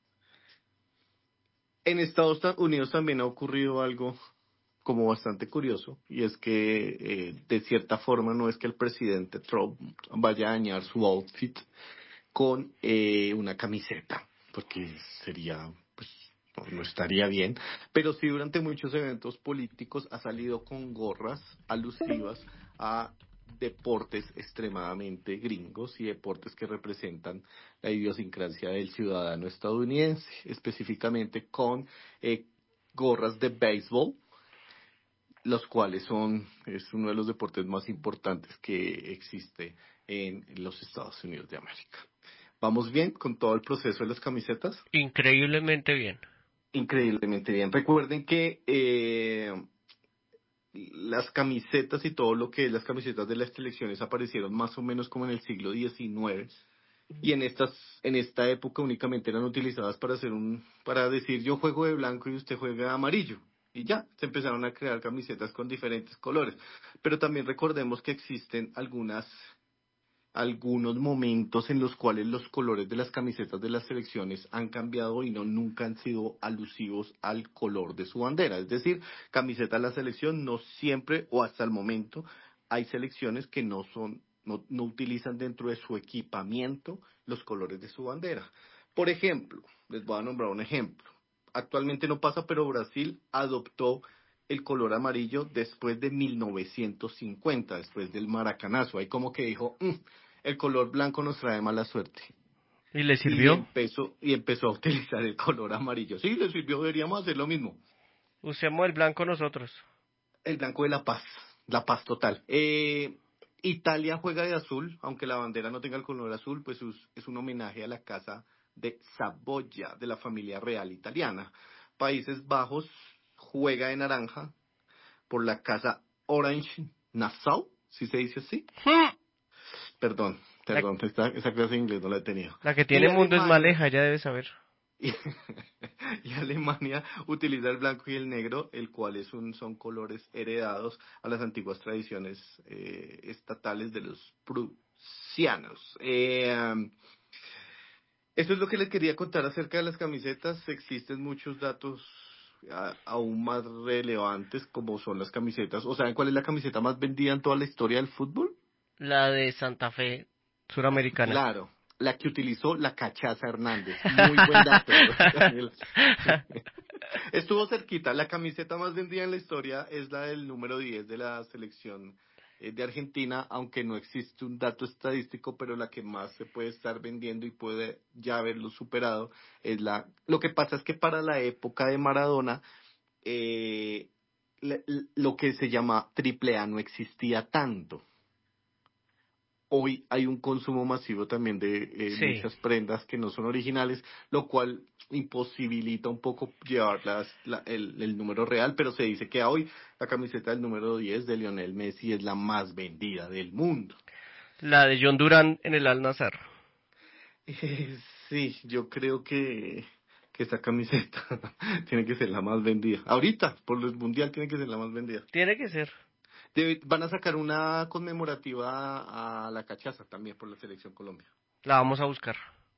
En Estados Unidos también ha ocurrido algo como bastante curioso, y es que de cierta forma no es que el presidente Trump vaya a dañar su outfit con una camiseta, porque sería, pues, no estaría bien, pero sí durante muchos eventos políticos ha salido con gorras alusivas a deportes extremadamente gringos y deportes que representan la idiosincrasia del ciudadano estadounidense, específicamente con gorras de béisbol, los cuales es uno de los deportes más importantes que existe en los Estados Unidos de América. ¿Vamos bien con todo el proceso de las camisetas? Increíblemente bien. Increíblemente bien. Recuerden que las camisetas y todo lo que es las camisetas de las selecciones aparecieron más o menos como en el siglo XIX, y en esta época únicamente eran utilizadas para decir yo juego de blanco y usted juega de amarillo. Y ya, se empezaron a crear camisetas con diferentes colores. Pero también recordemos que existen algunos momentos en los cuales los colores de las camisetas de las selecciones han cambiado y nunca han sido alusivos al color de su bandera. Es decir, camiseta de la selección no siempre o hasta el momento hay selecciones que no utilizan dentro de su equipamiento los colores de su bandera. Por ejemplo, les voy a nombrar un ejemplo. Actualmente no pasa, pero Brasil adoptó el color amarillo después de 1950, después del maracanazo. Ahí como que dijo, el color blanco nos trae mala suerte. ¿Y le sirvió? Y empezó a utilizar el color amarillo. Sí, le sirvió, deberíamos hacer lo mismo. Usemos el blanco nosotros. El blanco de la paz total. Italia juega de azul, aunque la bandera no tenga el color azul, pues es un homenaje a la casa de Saboya, de la familia real italiana. Países Bajos juega de naranja por la casa Orange Nassau, si se dice así. Perdón, esa clase de inglés no la he tenido. La que tiene mundo es Maleja, ya debe saber. Y Alemania utiliza el blanco y el negro, el cual son colores heredados a las antiguas tradiciones estatales de los prusianos. Eso es lo que les quería contar acerca de las camisetas. Existen muchos datos aún más relevantes, como son las camisetas. ¿O saben cuál es la camiseta más vendida en toda la historia del fútbol? La de Santa Fe, suramericana. Claro, la que utilizó la Cachaza Hernández. Muy buen dato. Estuvo cerquita. La camiseta más vendida en la historia es la del número 10 de la selección de Argentina, aunque no existe un dato estadístico, pero la que más se puede estar vendiendo y puede ya haberlo superado es la... Lo que pasa es que para la época de Maradona, lo que se llama AAA no existía tanto. Hoy hay un consumo masivo también de muchas prendas que no son originales, lo cual imposibilita un poco llevar el número real, pero se dice que hoy la camiseta del número 10 de Lionel Messi es la más vendida del mundo. La de John Durán en el Al-Nassr. Sí, yo creo que esa camiseta tiene que ser la más vendida. Ahorita, por el Mundial, tiene que ser la más vendida. Tiene que ser. Van a sacar una conmemorativa a la Cachaza también por la Selección Colombia. La vamos a buscar.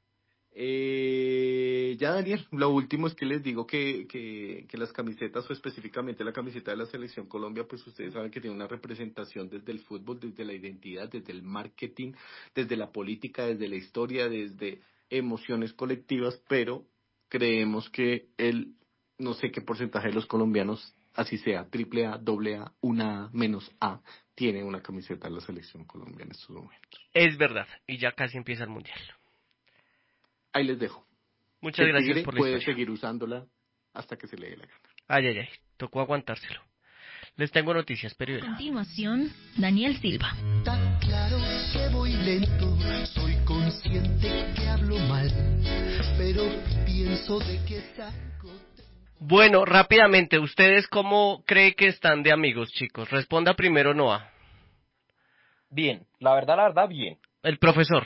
Ya, Daniel, lo último es que les digo que las camisetas, o específicamente la camiseta de la Selección Colombia, pues ustedes saben que tiene una representación desde el fútbol, desde la identidad, desde el marketing, desde la política, desde la historia, desde emociones colectivas, pero creemos que no sé qué porcentaje de los colombianos, así sea, triple A, doble A, una A, menos A, tiene una camiseta de la selección colombiana en estos momentos. Es verdad, y ya casi empieza el Mundial. Ahí les dejo. Muchas gracias Tigre por la puede historia. seguir usándola hasta que se le dé la gana. Ay, tocó aguantárselo. Les tengo noticias, pero... A continuación, Daniel Silva. Está claro que voy lento, soy consciente que hablo mal, pero pienso de que saco... Bueno, rápidamente, ¿ustedes cómo creen que están de amigos, chicos? Responda primero Noah. Bien, la verdad, bien. El profesor.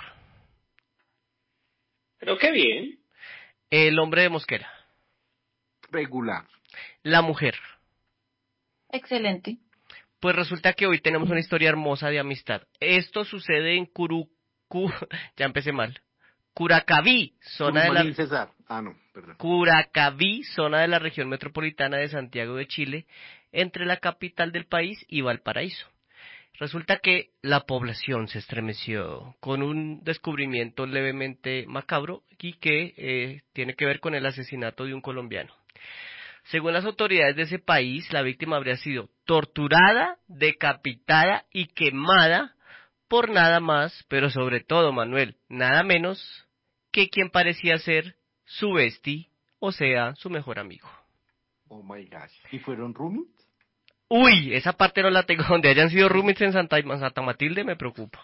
Creo que bien. El hombre de Mosquera. Regular. La mujer. Excelente. Pues resulta que hoy tenemos una historia hermosa de amistad. Esto sucede en ya empecé mal. Curacaví, zona de la... César. Ah, no, perdón. Curacaví, zona de la región metropolitana de Santiago de Chile, entre la capital del país y Valparaíso. Resulta que la población se estremeció con un descubrimiento levemente macabro y que tiene que ver con el asesinato de un colombiano. Según las autoridades de ese país, la víctima habría sido torturada, decapitada y quemada por nada más, pero sobre todo, Manuel, nada menos que quien parecía ser su bestie, o sea, su mejor amigo. Oh my gosh. ¿Y fueron roommates? Uy, esa parte no la tengo. Donde hayan sido roommates en Santa Matilde me preocupa.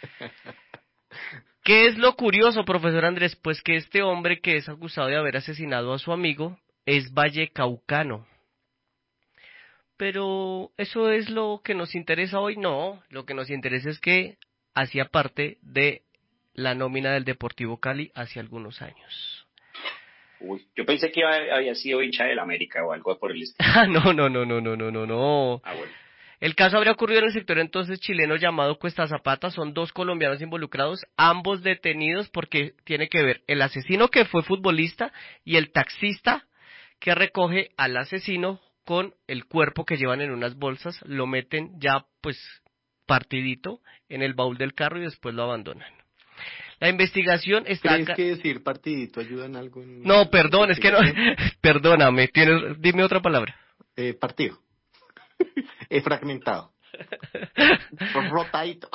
¿Qué es lo curioso, profesor Andrés? Pues que este hombre que es acusado de haber asesinado a su amigo es vallecaucano. Pero ¿eso es lo que nos interesa hoy? No, lo que nos interesa es que hacía parte de la nómina del Deportivo Cali hace algunos años. Uy, yo pensé que había sido hincha del América o algo por el estilo. No. Ah, bueno. El caso habría ocurrido en el sector entonces chileno llamado Cuesta Zapata. Son 2 colombianos involucrados, ambos detenidos porque tiene que ver el asesino que fue futbolista y el taxista que recoge al asesino con el cuerpo que llevan en unas bolsas, lo meten ya pues partidito en el baúl del carro y después lo abandonan. La investigación está... ¿Crees que decir partidito ayuda en algo? No, perdón, es que no... Perdóname, dime otra palabra. Partido. Fragmentado. Rotadito.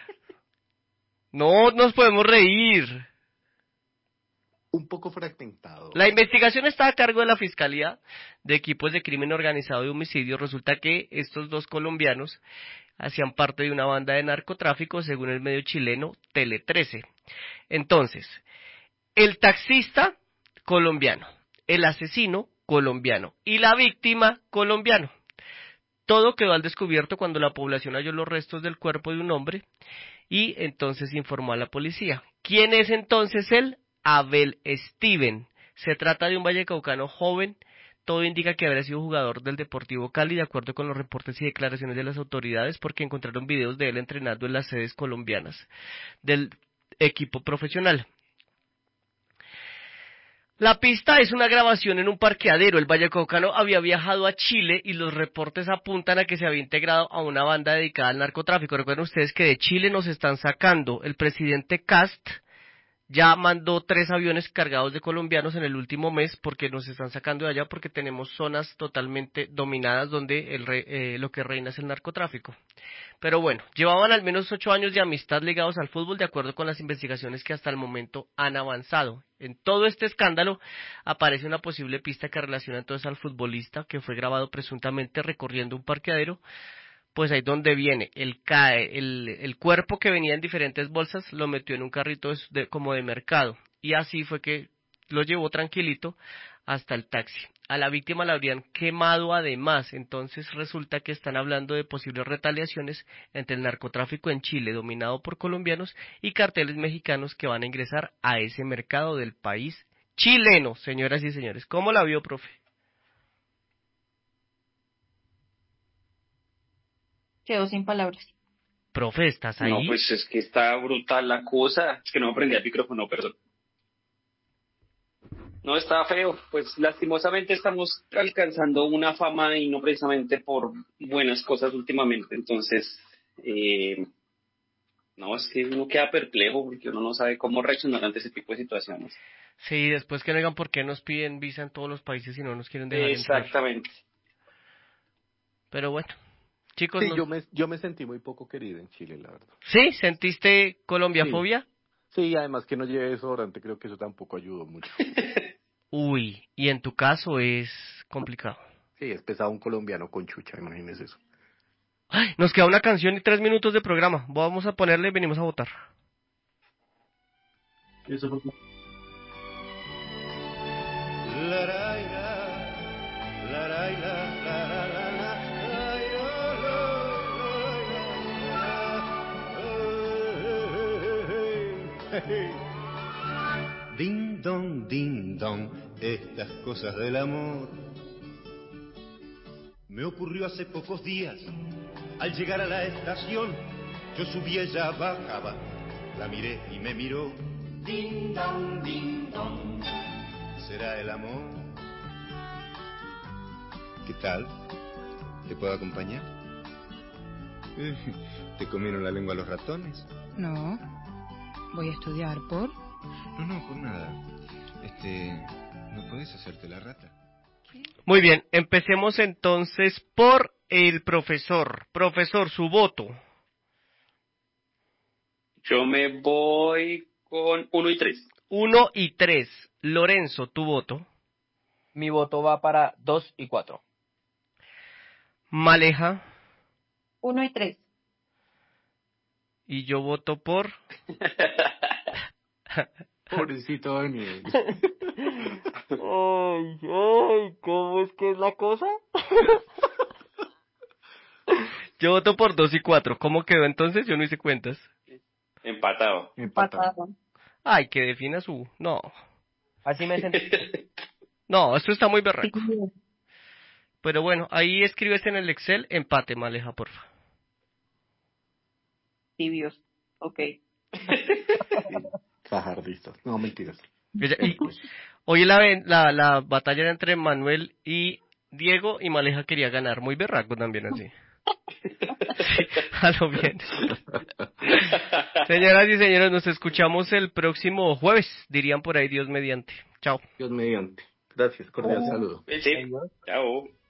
No nos podemos reír. Un poco fragmentado. La investigación está a cargo de la Fiscalía de Equipos de Crimen Organizado y Homicidio. Resulta que estos 2 colombianos hacían parte de una banda de narcotráfico, según el medio chileno Tele 13. Entonces, el taxista colombiano, el asesino colombiano y la víctima colombiano. Todo quedó al descubierto cuando la población halló los restos del cuerpo de un hombre y entonces informó a la policía. ¿Quién es entonces él? Abel Steven. Se trata de un vallecaucano joven. Todo indica que habría sido jugador del Deportivo Cali, de acuerdo con los reportes y declaraciones de las autoridades, porque encontraron videos de él entrenando en las sedes colombianas del equipo profesional. La pista es una grabación en un parqueadero. El vallecaucano había viajado a Chile y los reportes apuntan a que se había integrado a una banda dedicada al narcotráfico. Recuerden ustedes que de Chile nos están sacando. El presidente Cast ya mandó 3 aviones cargados de colombianos en el último mes porque nos están sacando de allá porque tenemos zonas totalmente dominadas donde lo que reina es el narcotráfico. Pero bueno, llevaban al menos 8 años de amistad ligados al fútbol de acuerdo con las investigaciones que hasta el momento han avanzado. En todo este escándalo aparece una posible pista que relaciona entonces al futbolista que fue grabado presuntamente recorriendo un parqueadero. Pues ahí donde viene, el cuerpo que venía en diferentes bolsas lo metió en un carrito como de mercado y así fue que lo llevó tranquilito hasta el taxi. A la víctima la habrían quemado además, entonces resulta que están hablando de posibles retaliaciones entre el narcotráfico en Chile dominado por colombianos y carteles mexicanos que van a ingresar a ese mercado del país chileno, señoras y señores. ¿Cómo la vio, profe? Quedo sin palabras. Profe, ¿estás ahí? No, pues es que está brutal la cosa. Es que no me prendí el micrófono, perdón. No, está feo. Pues lastimosamente estamos alcanzando una fama y no precisamente por buenas cosas últimamente. Entonces, no, es que uno queda perplejo porque uno no sabe cómo reaccionar ante ese tipo de situaciones. Sí, después que no digan por qué nos piden visa en todos los países y no nos quieren dejar entrar. Exactamente. Pero bueno, chicos... Sí, yo me sentí muy poco querido en Chile, la verdad. ¿Sí? ¿Sentiste colombiafobia? Sí, además que no llevé desodorante, creo que eso tampoco ayudó mucho. Uy, y en tu caso es complicado. Sí, es pesado un colombiano con chucha, imagínese eso. Ay, nos queda una canción y 3 minutos de programa. Vamos a ponerle y venimos a votar. Eso fue. Ding dong, estas cosas del amor. Me ocurrió hace pocos días. Al llegar a la estación, yo subí, ella bajaba. La miré y me miró. Ding dong, ¿será el amor? ¿Qué tal? ¿Te puedo acompañar? ¿Te comieron la lengua los ratones? No, voy a estudiar por... No, por nada. ¿No podés hacerte la rata? Muy bien, empecemos entonces por el profesor. Profesor, su voto. Yo me voy con 1 y 3. 1 y 3. Lorenzo, tu voto. Mi voto va para 2 y 4. Maleja. 1 y 3. Y yo voto por... Pobrecito Daniel. Ay, ¿cómo es que es la cosa? Yo voto por 2 y 4. ¿Cómo quedó entonces? Yo no hice cuentas. Empatado. Ay, que defina su... No. Así me sentí. No, esto está muy berraco. Pero bueno, ahí escribes en el Excel empate, Maleja, porfa. Tibios. Ok. Fajardistas. No, mentiras. Hoy la batalla era entre Manuel y Diego y Maleja quería ganar. Muy berraco también así. Sí, a lo bien. Señoras y señores, nos escuchamos el próximo jueves. Dirían por ahí Dios mediante. Chao. Dios mediante. Gracias, cordial saludo. Sí. Chao.